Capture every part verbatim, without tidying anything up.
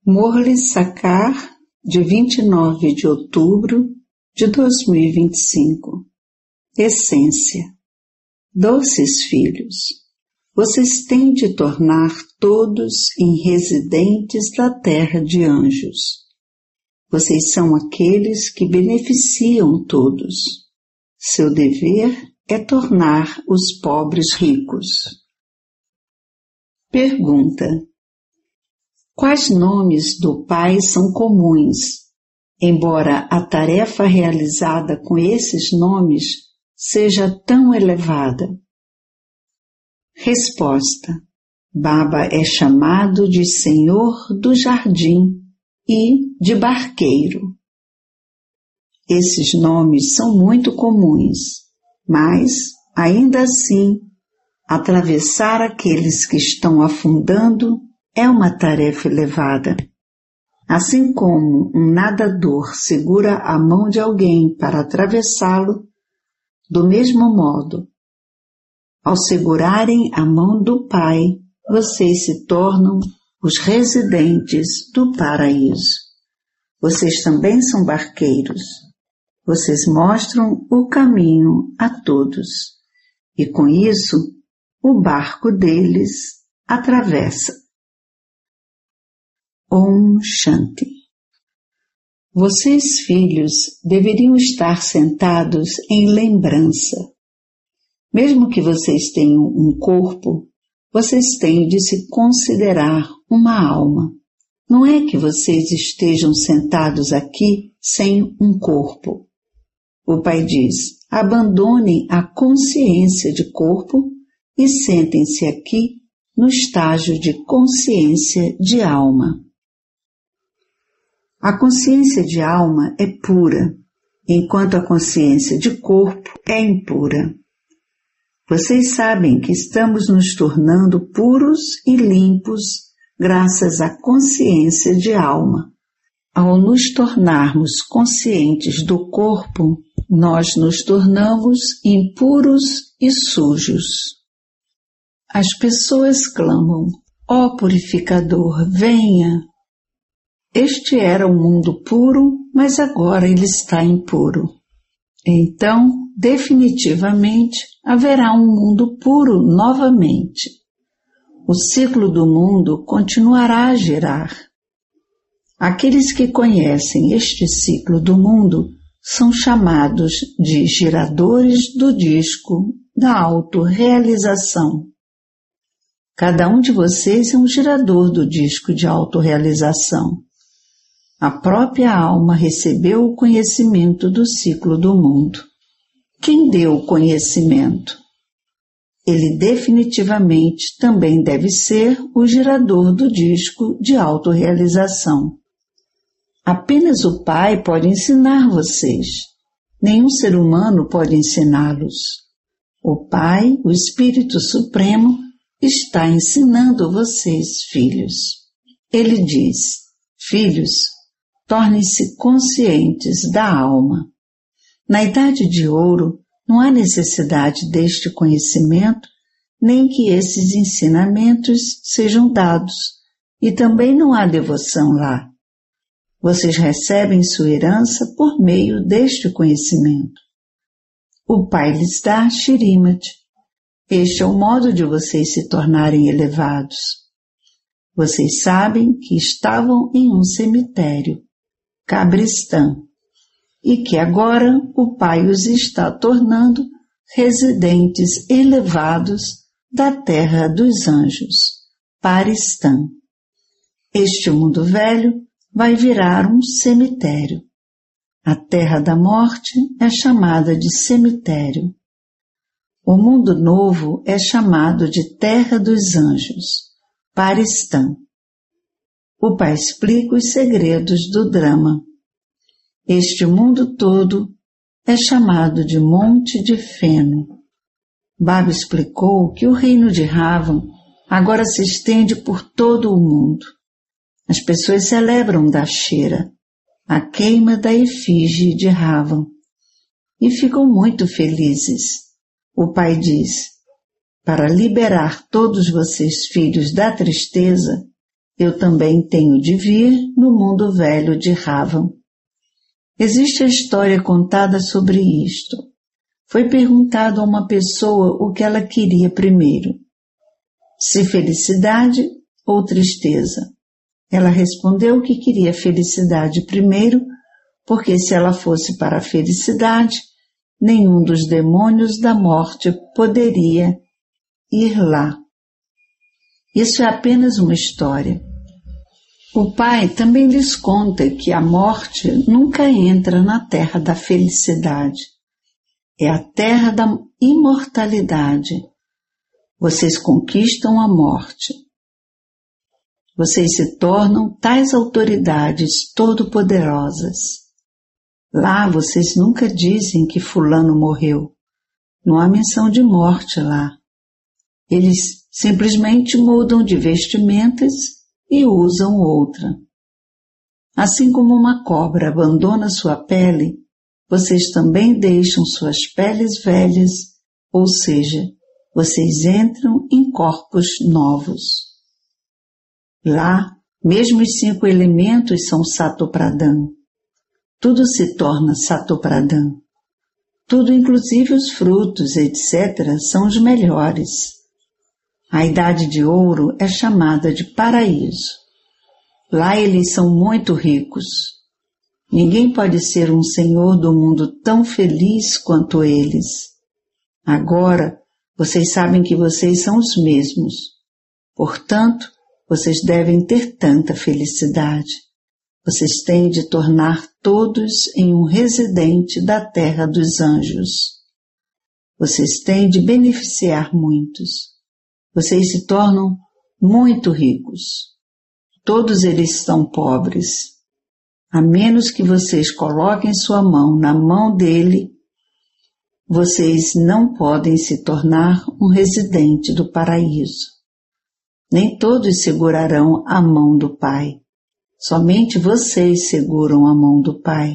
Murli Sakar, de vinte e nove de outubro de dois mil e vinte e cinco. Essência. Doces filhos, vocês têm de tornar todos em residentes da terra de anjos. Vocês são aqueles que beneficiam todos. Seu dever é tornar os pobres ricos. Pergunta: quais nomes do Pai são comuns, embora a tarefa realizada com esses nomes seja tão elevada? Resposta: Baba é chamado de Senhor do Jardim e de Barqueiro. Esses nomes são muito comuns, mas, ainda assim, atravessar aqueles que estão afundando é uma tarefa elevada. Assim como um nadador segura a mão de alguém para atravessá-lo, do mesmo modo, ao segurarem a mão do Pai, vocês se tornam os residentes do paraíso. Vocês também são barqueiros. Vocês mostram o caminho a todos, e com isso, o barco deles atravessa. Om Shanti. Vocês, filhos, deveriam estar sentados em lembrança. Mesmo que vocês tenham um corpo, vocês têm de se considerar uma alma. Não é que vocês estejam sentados aqui sem um corpo. O Pai diz: abandonem a consciência de corpo e sentem-se aqui no estágio de consciência de alma. A consciência de alma é pura, enquanto a consciência de corpo é impura. Vocês sabem que estamos nos tornando puros e limpos graças à consciência de alma. Ao nos tornarmos conscientes do corpo, nós nos tornamos impuros e sujos. As pessoas clamam: ó purificador, venha! Este era um mundo puro, mas agora ele está impuro. Então, definitivamente, haverá um mundo puro novamente. O ciclo do mundo continuará a girar. Aqueles que conhecem este ciclo do mundo são chamados de giradores do disco da autorrealização. Cada um de vocês é um girador do disco de autorrealização. A própria alma recebeu o conhecimento do ciclo do mundo. Quem deu o conhecimento? Ele definitivamente também deve ser o girador do disco de autorrealização. Apenas o Pai pode ensinar vocês. Nenhum ser humano pode ensiná-los. O Pai, o Espírito Supremo, está ensinando vocês, filhos. Ele diz: filhos, tornem-se conscientes da alma. Na Idade de Ouro, não há necessidade deste conhecimento, nem que esses ensinamentos sejam dados, e também não há devoção lá. Vocês recebem sua herança por meio deste conhecimento. O Pai lhes dá Shrimad. Este é o modo de vocês se tornarem elevados. Vocês sabem que estavam em um cemitério, Kabristã, e que agora o Pai os está tornando residentes elevados da terra dos anjos, Paristã. Este mundo velho vai virar um cemitério. A terra da morte é chamada de cemitério. O mundo novo é chamado de terra dos anjos, Paristã. O Pai explica os segredos do drama. Este mundo todo é chamado de Monte de Feno. Baba explicou que o reino de Ravan agora se estende por todo o mundo. As pessoas celebram Dashera, a queima da efígie de Ravan, e ficam muito felizes. O Pai diz: para liberar todos vocês, filhos da tristeza, eu também tenho de vir no mundo velho de Ravan. Existe a história contada sobre isto. Foi perguntado a uma pessoa o que ela queria primeiro, se felicidade ou tristeza. Ela respondeu que queria felicidade primeiro, porque se ela fosse para a felicidade, nenhum dos demônios da morte poderia ir lá. Isso é apenas uma história. O Pai também lhes conta que a morte nunca entra na terra da felicidade. É a terra da imortalidade. Vocês conquistam a morte. Vocês se tornam tais autoridades todo-poderosas. Lá vocês nunca dizem que fulano morreu. Não há menção de morte lá. Eles simplesmente mudam de vestimentas e usam outra. Assim como uma cobra abandona sua pele, vocês também deixam suas peles velhas, ou seja, vocês entram em corpos novos. Lá, mesmo os cinco elementos são Satopradhan. Tudo se torna Satopradhan. Tudo, inclusive os frutos, etcétera, são os melhores. A idade de ouro é chamada de paraíso. Lá eles são muito ricos. Ninguém pode ser um senhor do mundo tão feliz quanto eles. Agora, vocês sabem que vocês são os mesmos. Portanto, vocês devem ter tanta felicidade. Vocês têm de tornar todos em um residente da terra dos anjos. Vocês têm de beneficiar muitos. Vocês se tornam muito ricos. Todos eles estão pobres. A menos que vocês coloquem sua mão na mão dele, vocês não podem se tornar um residente do paraíso. Nem todos segurarão a mão do Pai. Somente vocês seguram a mão do Pai.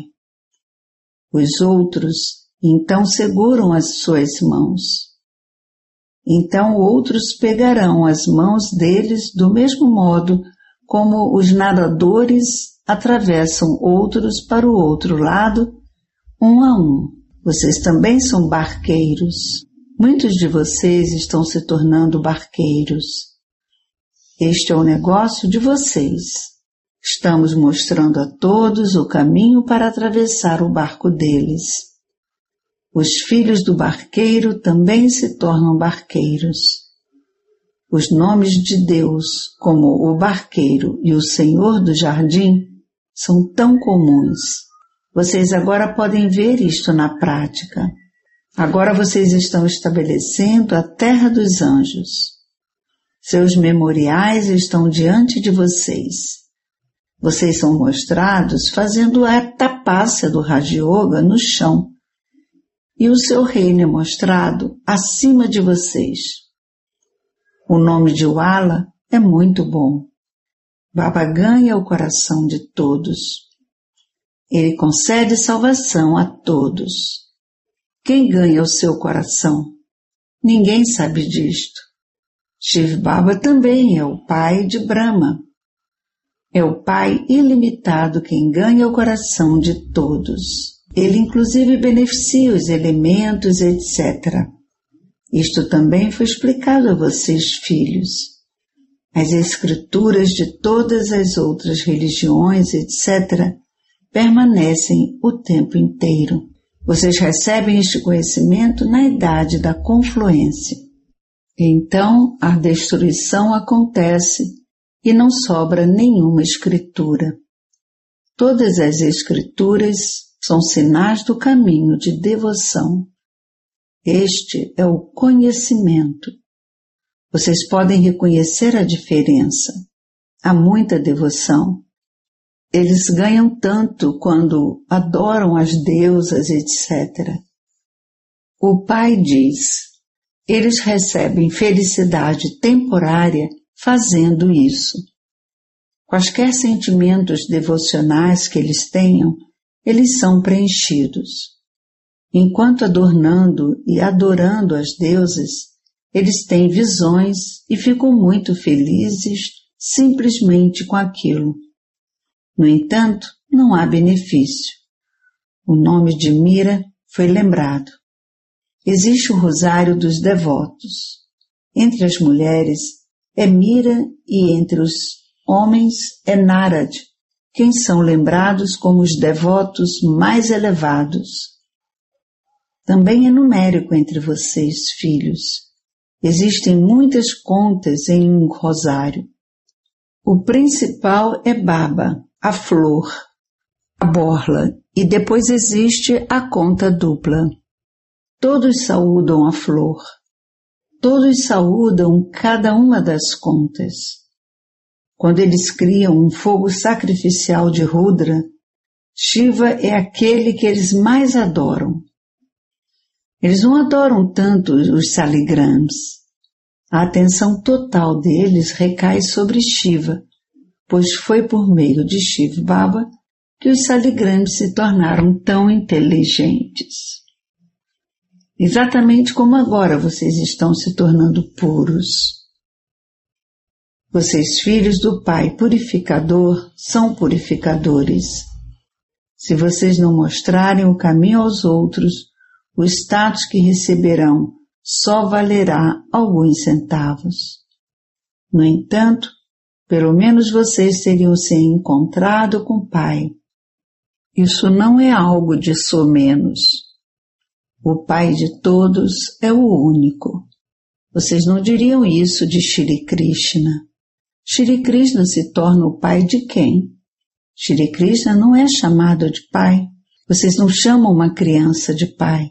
Os outros, então, seguram as suas mãos. Então outros pegarão as mãos deles do mesmo modo como os nadadores atravessam outros para o outro lado, um a um. Vocês também são barqueiros. Muitos de vocês estão se tornando barqueiros. Este é o negócio de vocês. Estamos mostrando a todos o caminho para atravessar o barco deles. Os filhos do barqueiro também se tornam barqueiros. Os nomes de Deus, como o barqueiro e o Senhor do jardim, são tão comuns. Vocês agora podem ver isto na prática. Agora vocês estão estabelecendo a terra dos anjos. Seus memoriais estão diante de vocês. Vocês são mostrados fazendo a tapácia do Raja Yoga no chão. E o seu reino é mostrado acima de vocês. O nome de Wala é muito bom. Baba ganha o coração de todos. Ele concede salvação a todos. Quem ganha o seu coração? Ninguém sabe disto. Shiv Baba também é o pai de Brahma. É o Pai ilimitado quem ganha o coração de todos. Ele inclusive beneficia os elementos, etcétera. Isto também foi explicado a vocês, filhos. As escrituras de todas as outras religiões, etcétera, permanecem o tempo inteiro. Vocês recebem este conhecimento na idade da confluência. Então a destruição acontece e não sobra nenhuma escritura. Todas as escrituras são sinais do caminho de devoção. Este é o conhecimento. Vocês podem reconhecer a diferença. Há muita devoção. Eles ganham tanto quando adoram as deusas, etcétera. O Pai diz, eles recebem felicidade temporária fazendo isso. Quaisquer sentimentos devocionais que eles tenham, eles são preenchidos. Enquanto adornando e adorando as deusas, eles têm visões e ficam muito felizes simplesmente com aquilo. No entanto, não há benefício. O nome de Mira foi lembrado. Existe o rosário dos devotos. Entre as mulheres é Mira e entre os homens é Narad, quem são lembrados como os devotos mais elevados. Também é numérico entre vocês, filhos. Existem muitas contas em um rosário. O principal é Baba, a flor, a borla, e depois existe a conta dupla. Todos saúdam a flor. Todos saúdam cada uma das contas. Quando eles criam um fogo sacrificial de Rudra, Shiva é aquele que eles mais adoram. Eles não adoram tanto os saligrams. A atenção total deles recai sobre Shiva, pois foi por meio de Shiva Baba que os saligrams se tornaram tão inteligentes. Exatamente como agora vocês estão se tornando puros. Vocês, filhos do Pai purificador, são purificadores. Se vocês não mostrarem o caminho aos outros, o status que receberão só valerá alguns centavos. No entanto, pelo menos vocês teriam se encontrado com o Pai. Isso não é algo de somenos. O Pai de todos é o único. Vocês não diriam isso de Shri Krishna. Shri Krishna se torna o pai de quem? Shri Krishna não é chamado de pai. Vocês não chamam uma criança de pai.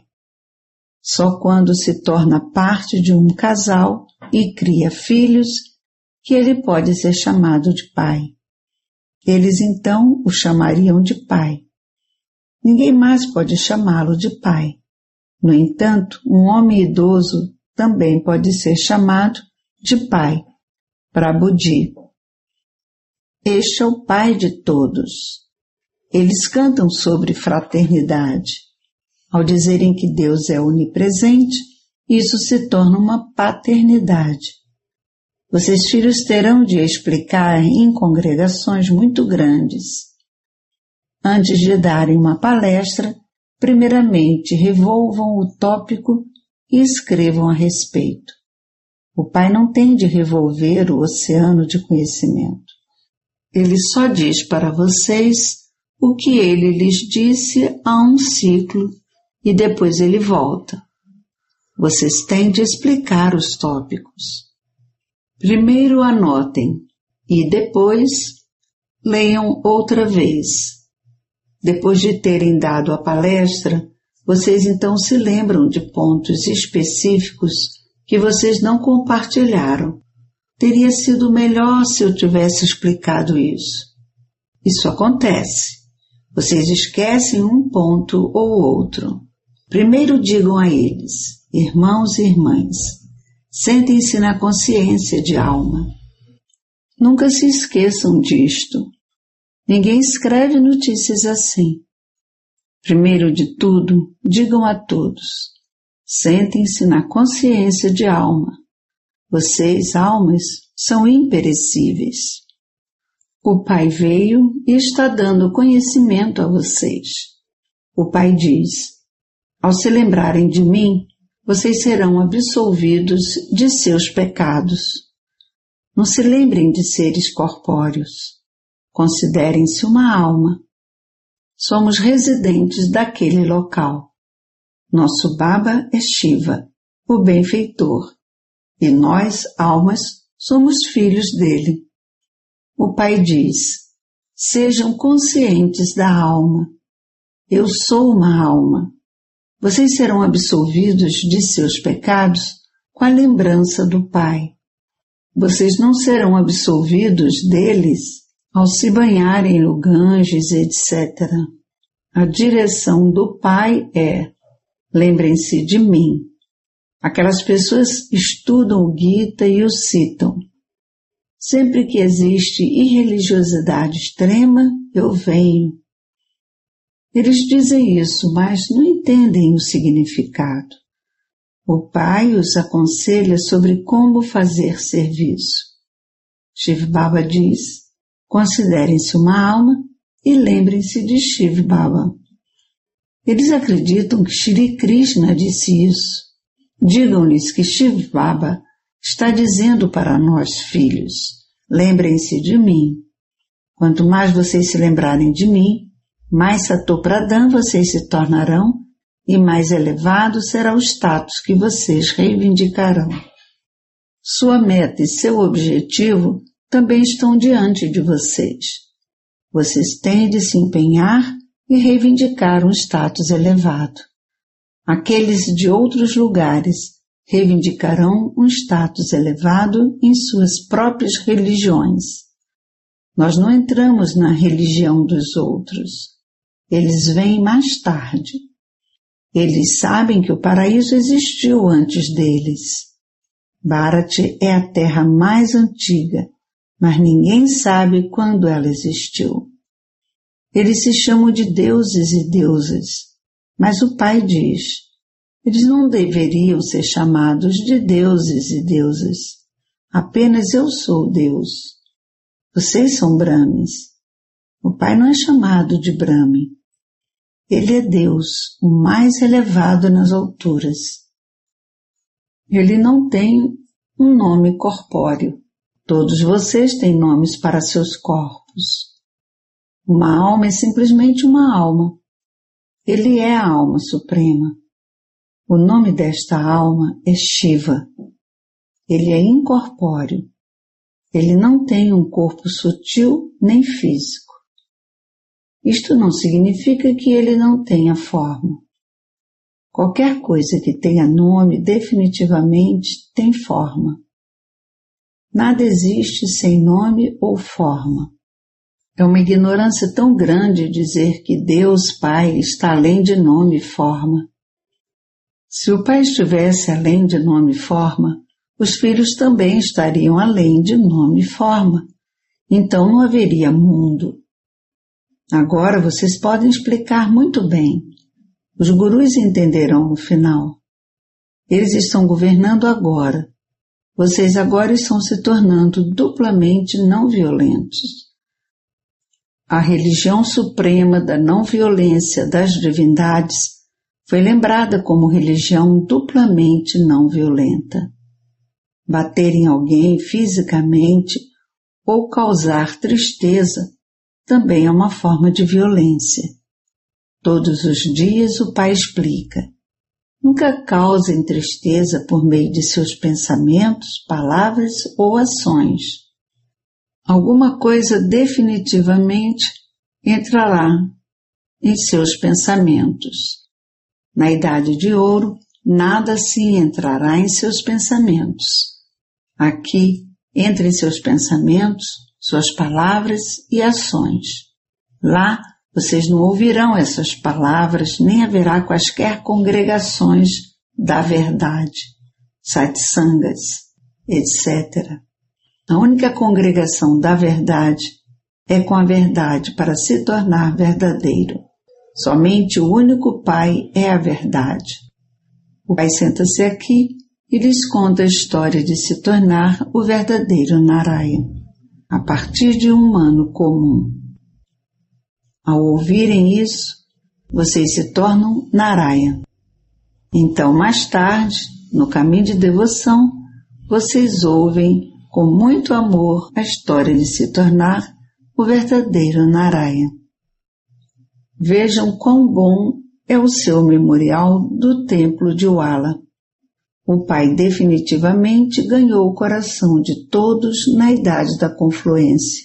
Só quando se torna parte de um casal e cria filhos que ele pode ser chamado de pai. Eles então o chamariam de pai. Ninguém mais pode chamá-lo de pai. No entanto, um homem idoso também pode ser chamado de pai. Prabhuji. Este é o Pai de todos. Eles cantam sobre fraternidade. Ao dizerem que Deus é onipresente, isso se torna uma paternidade. Vocês, filhos, terão de explicar em congregações muito grandes. Antes de darem uma palestra, primeiramente revolvam o tópico e escrevam a respeito. O Pai não tem de revolver o oceano de conhecimento. Ele só diz para vocês o que ele lhes disse há um ciclo e depois ele volta. Vocês têm de explicar os tópicos. Primeiro anotem e depois leiam outra vez. Depois de terem dado a palestra, vocês então se lembram de pontos específicos que vocês não compartilharam. Teria sido melhor se eu tivesse explicado isso. Isso acontece. Vocês esquecem um ponto ou outro. Primeiro digam a eles, irmãos e irmãs, sentem-se na consciência de alma. Nunca se esqueçam disto. Ninguém escreve notícias assim. Primeiro de tudo, digam a todos, sentem-se na consciência de alma. Vocês, almas, são imperecíveis. O Pai veio e está dando conhecimento a vocês. O Pai diz, ao se lembrarem de mim, vocês serão absolvidos de seus pecados. Não se lembrem de seres corpóreos. Considerem-se uma alma. Somos residentes daquele local. Nosso Baba é Shiva, o benfeitor, e nós, almas, somos filhos dele. O Pai diz, sejam conscientes da alma. Eu sou uma alma. Vocês serão absolvidos de seus pecados com a lembrança do Pai. Vocês não serão absolvidos deles ao se banharem no Ganges, etcétera. A direção do Pai é, lembrem-se de mim. Aquelas pessoas estudam o Gita e o citam. Sempre que existe irreligiosidade extrema, eu venho. Eles dizem isso, mas não entendem o significado. O Pai os aconselha sobre como fazer serviço. Shiv Baba diz: considerem-se uma alma e lembrem-se de Shiv Baba. Eles acreditam que Shri Krishna disse isso. Digam-lhes que Shiv Baba está dizendo para nós, filhos: lembrem-se de mim. Quanto mais vocês se lembrarem de mim, mais Satopradhan vocês se tornarão e mais elevado será o status que vocês reivindicarão. Sua meta e seu objetivo também estão diante de vocês. Vocês têm de se empenhar e reivindicar um status elevado. Aqueles de outros lugares reivindicarão um status elevado em suas próprias religiões. Nós não entramos na religião dos outros. Eles vêm mais tarde. Eles sabem que o paraíso existiu antes deles. Bharati é a terra mais antiga, mas ninguém sabe quando ela existiu. Eles se chamam de deuses e deusas, mas o Pai diz: eles não deveriam ser chamados de deuses e deusas. Apenas eu sou Deus. Vocês são Brahmins. O Pai não é chamado de Brahmin. Ele é Deus, o mais elevado nas alturas. Ele não tem um nome corpóreo. Todos vocês têm nomes para seus corpos. Uma alma é simplesmente uma alma. Ele é a alma suprema. O nome desta alma é Shiva. Ele é incorpóreo. Ele não tem um corpo sutil nem físico. Isto não significa que ele não tenha forma. Qualquer coisa que tenha nome definitivamente tem forma. Nada existe sem nome ou forma. É uma ignorância tão grande dizer que Deus Pai está além de nome e forma. Se o Pai estivesse além de nome e forma, os filhos também estariam além de nome e forma. Então não haveria mundo. Agora vocês podem explicar muito bem. Os gurus entenderão no final. Eles estão governando agora. Vocês agora estão se tornando duplamente não violentos. A religião suprema da não violência das divindades foi lembrada como religião duplamente não violenta. Bater em alguém fisicamente ou causar tristeza também é uma forma de violência. Todos os dias o Pai explica: nunca causem tristeza por meio de seus pensamentos, palavras ou ações. Alguma coisa definitivamente entrará em seus pensamentos. Na Idade de Ouro, nada assim entrará em seus pensamentos. Aqui, entre seus pensamentos, suas palavras e ações. Lá, vocês não ouvirão essas palavras, nem haverá quaisquer congregações da verdade, satsangas, etcétera. A única congregação da verdade é com a verdade para se tornar verdadeiro. Somente o único Pai é a verdade. O Pai senta-se aqui e lhes conta a história de se tornar o verdadeiro Narayana, a partir de um humano comum. Ao ouvirem isso, vocês se tornam Narayana. Então, mais tarde, no caminho de devoção, vocês ouvem com muito amor a história de se tornar o verdadeiro Narayana. Vejam quão bom é o seu memorial do templo de Wala. O Pai definitivamente ganhou o coração de todos na idade da confluência.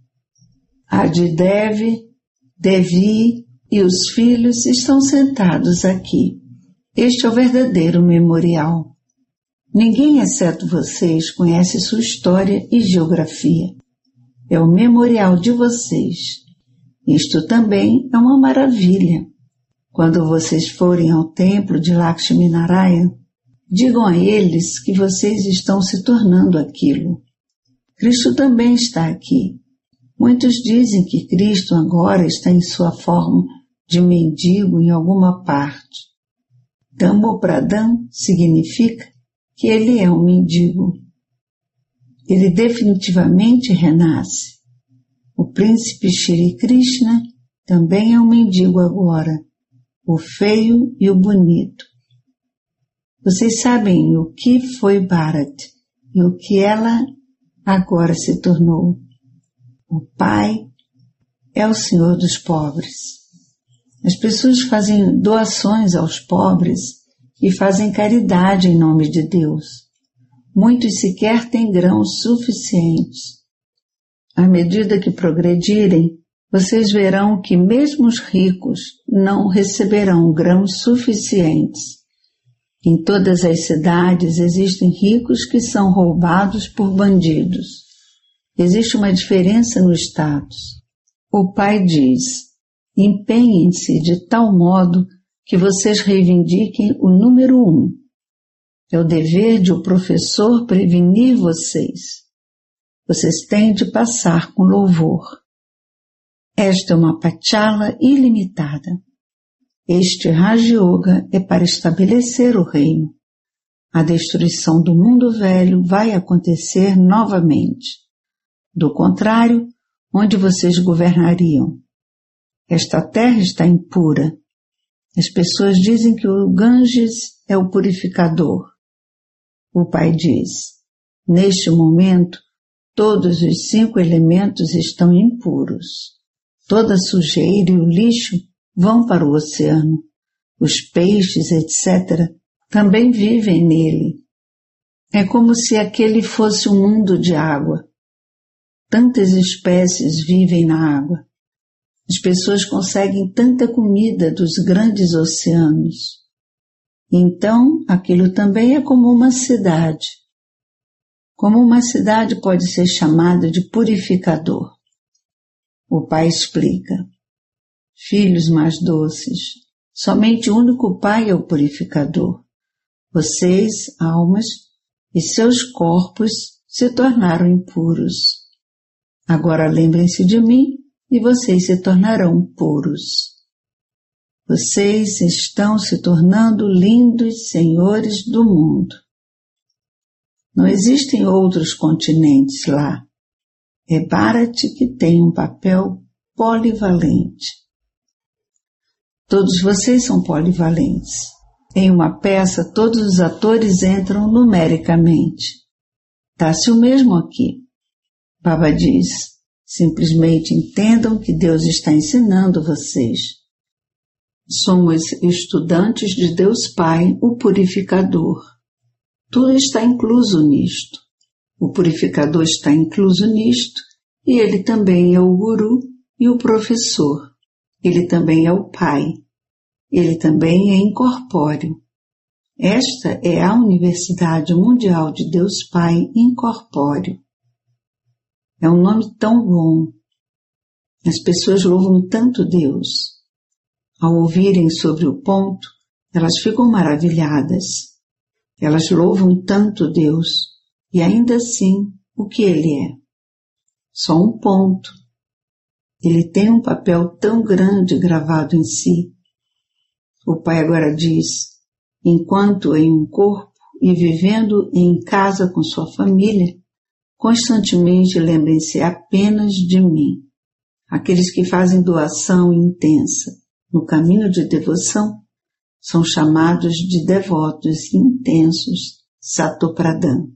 Adidev, Devi e os filhos estão sentados aqui. Este é o verdadeiro memorial. Ninguém, exceto vocês, conhece sua história e geografia. É o memorial de vocês. Isto também é uma maravilha. Quando vocês forem ao templo de Lakshmi Narayana, digam a eles que vocês estão se tornando aquilo. Cristo também está aqui. Muitos dizem que Cristo agora está em sua forma de mendigo em alguma parte. Dhamopradhan significa que ele é um mendigo. ele definitivamente renasce. O príncipe Shri Krishna também é um mendigo agora, o feio e o bonito. Vocês sabem o que foi Bharat e o que ela agora se tornou. O pai é o Senhor dos pobres. As pessoas fazem doações aos pobres e fazem caridade em nome de Deus. Muitos sequer têm grãos suficientes. À medida que progredirem, vocês verão que mesmo os ricos não receberão grãos suficientes. Em todas as cidades existem ricos que são roubados por bandidos. Existe uma diferença no status. O pai diz: empenhem-se de tal modo que vocês reivindiquem o número um. É o dever de o professor prevenir vocês. Vocês têm de passar com louvor. Esta é uma Pachala ilimitada. Este Raja Yoga é para estabelecer o reino. A destruição do mundo velho vai acontecer novamente. Do contrário, onde vocês governariam? Esta terra está impura. As pessoas dizem que o Ganges é o purificador. O pai diz: neste momento, todos os cinco elementos estão impuros. Toda a sujeira e o lixo vão para o oceano. Os peixes, etcétera, também vivem nele. É como se aquele fosse um mundo de água. Tantas espécies vivem na água. As pessoas conseguem tanta comida dos grandes oceanos. Então, aquilo também é como uma cidade. Como uma cidade pode ser chamada de purificador. O pai explica: filhos mais doces, somente o único pai é o purificador. Vocês, almas, e seus corpos se tornaram impuros. Agora lembrem-se de mim e vocês se tornarão puros. Vocês estão se tornando lindos senhores do mundo. Não existem outros continentes lá. É Bharat que tem um papel polivalente. Todos vocês são polivalentes. Em uma peça, todos os atores entram numericamente. Dá-se o mesmo aqui. Baba diz: simplesmente entendam que Deus está ensinando vocês. Somos estudantes de Deus Pai, o Purificador. Tudo está incluso nisto. O Purificador está incluso nisto, e ele também é o Guru e o Professor. Ele também é o Pai. Ele também é incorpóreo. Esta é a Universidade Mundial de Deus Pai Incorpóreo. É um nome tão bom. As pessoas louvam tanto Deus. Ao ouvirem sobre o ponto, elas ficam maravilhadas. Elas louvam tanto Deus, e ainda assim, o que Ele é? Só um ponto. Ele tem um papel tão grande gravado em si. O pai agora diz: enquanto em um corpo e vivendo em casa com sua família, constantemente lembrem-se apenas de mim. Aqueles que fazem doação intensa no caminho de devoção são chamados de devotos intensos Satopradhan.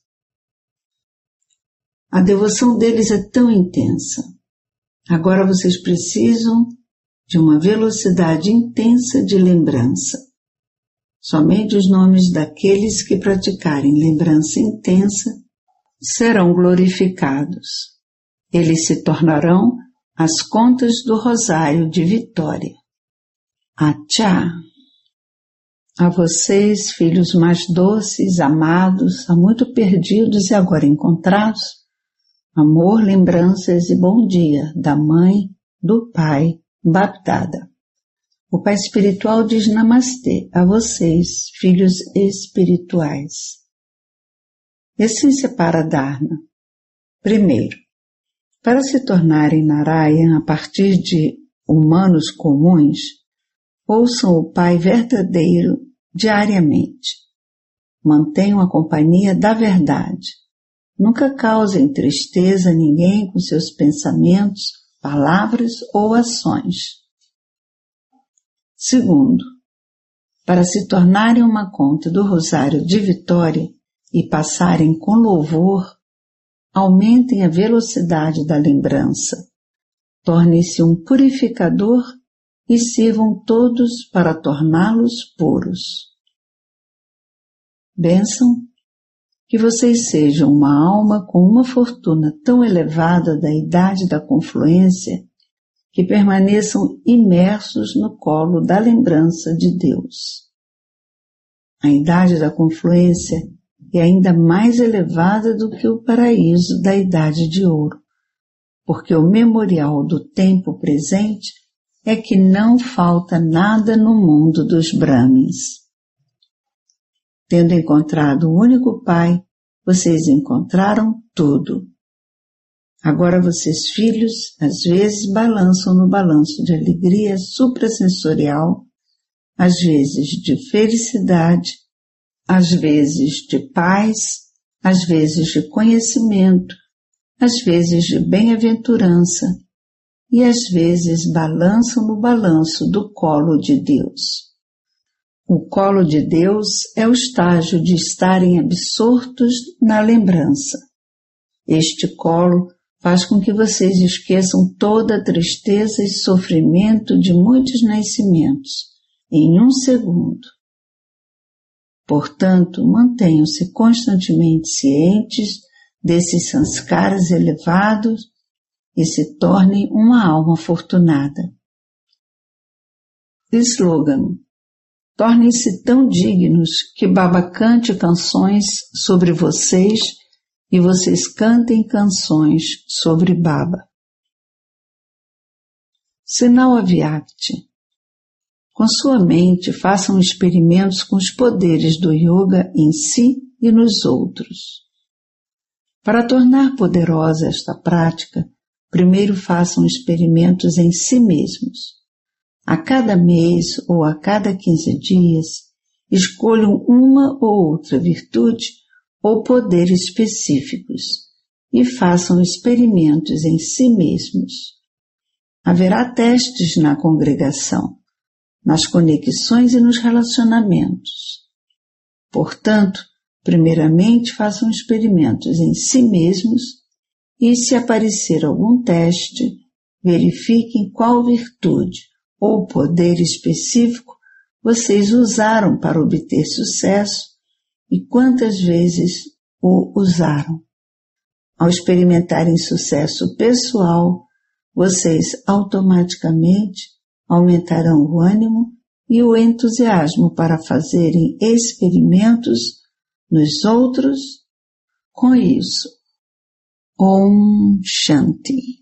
A devoção deles é tão intensa. Agora vocês precisam de uma velocidade intensa de lembrança. Somente os nomes daqueles que praticarem lembrança intensa serão glorificados. Eles se tornarão as contas do rosário de vitória. Achá! A vocês, filhos mais doces, amados, há muito perdidos e agora encontrados, amor, lembranças e bom dia da mãe, do pai, Bapdada. O pai espiritual diz namastê a vocês, filhos espirituais. Essência para Dharma. Primeiro, para se tornarem Narayan a partir de humanos comuns, ouçam o Pai verdadeiro diariamente. Mantenham a companhia da verdade. Nunca causem tristeza a ninguém com seus pensamentos, palavras ou ações. Segundo, para se tornarem uma conta do Rosário de Vitória e passarem com louvor, aumentem a velocidade da lembrança, tornem-se um purificador e sirvam todos para torná-los puros. Bênção, que vocês sejam uma alma com uma fortuna tão elevada da idade da confluência que permaneçam imersos no colo da lembrança de Deus. A idade da confluência é ainda mais elevada do que o paraíso da idade de ouro, porque o memorial do tempo presente é que não falta nada no mundo dos Brahmins. Tendo encontrado o único Pai, vocês encontraram tudo. Agora vocês, filhos, às vezes balançam no balanço de alegria suprassensorial, às vezes de felicidade, às vezes de paz, às vezes de conhecimento, às vezes de bem-aventurança e às vezes balançam no balanço do colo de Deus. O colo de Deus é o estágio de estarem absortos na lembrança. Este colo faz com que vocês esqueçam toda a tristeza e sofrimento de muitos nascimentos, em um segundo. Portanto, mantenham-se constantemente cientes desses sanskaras elevados e se tornem uma alma afortunada. Slogan: tornem-se tão dignos que Baba cante canções sobre vocês e vocês cantem canções sobre Baba. Sinal Avyakti: com sua mente façam experimentos com os poderes do yoga em si e nos outros. Para tornar poderosa esta prática, primeiro façam experimentos em si mesmos. A cada mês ou a cada quinze dias, escolham uma ou outra virtude ou poder específicos e façam experimentos em si mesmos. Haverá testes na congregação, nas conexões e nos relacionamentos. Portanto, primeiramente façam experimentos em si mesmos e, se aparecer algum teste, verifiquem qual virtude ou poder específico vocês usaram para obter sucesso e quantas vezes o usaram. Ao experimentarem sucesso pessoal, vocês automaticamente aumentarão o ânimo e o entusiasmo para fazerem experimentos nos outros. Com isso, Om Shanti.